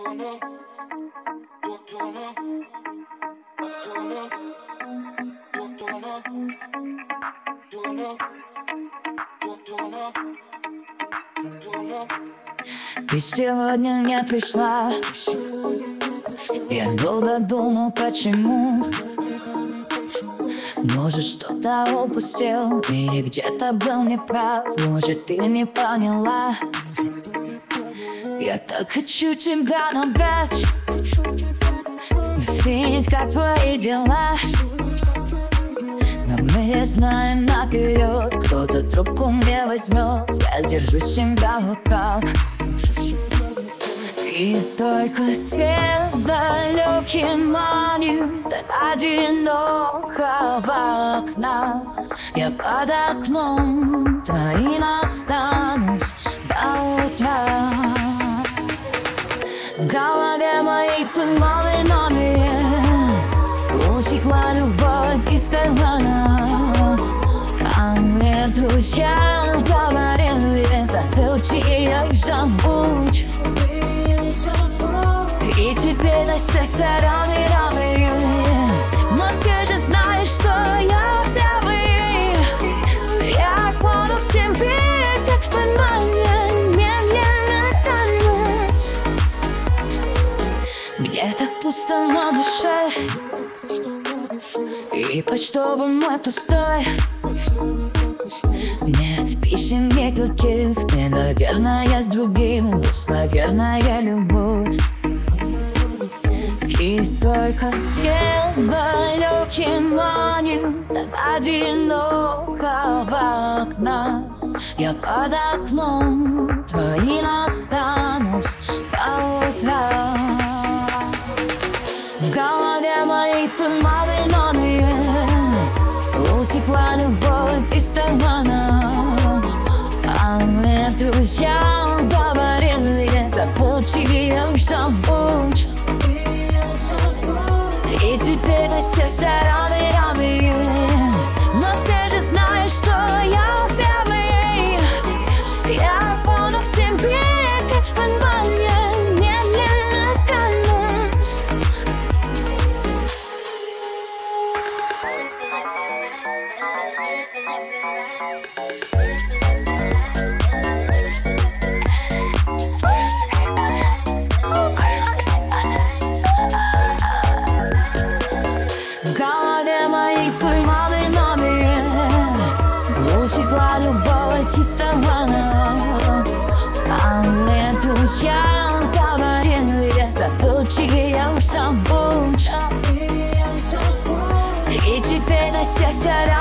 Ты сегодня не пришла. Я долго думал, почему. Может, что-то упустил или где-то был неправ. Может, ты не поняла. Я так хочу тебя набрать, спросить, как твои дела. Но мы знаем наперед, кто-то трубку мне возьмет. Я держу себя в руках. И только свет далекий манит от одинокого окна. Я под окном твоим останусь до утра. В голове моей туманной номере утекла любовь из кармана. А мне друзья говорили: забудь ее и забудь. И теперь на сердце раны. Но ты же знаешь, что я первый. Я буду в тебе, как в тумане, медленно тонуть. Где-то пусто на душе, и почтовый мой пустой. Нет писем никаких, ты, наверное, с другим. Наверное, любовь. И только свет далекий манит от одинокого окна. Я под окном твоим останусь до утра. В голове моей туманной номере утекла любовь из кармана. А мне друзья говорили: забудь ее, забудь. И теперь на сердце раны. Но ты же знаешь, что я первый. Я буду в тебе, как в тумане, медленно тонуть. В голове моей туманной номере утекла любовь из кармана. А мне друзья говорили: забудь ее, забудь. И теперь на сердце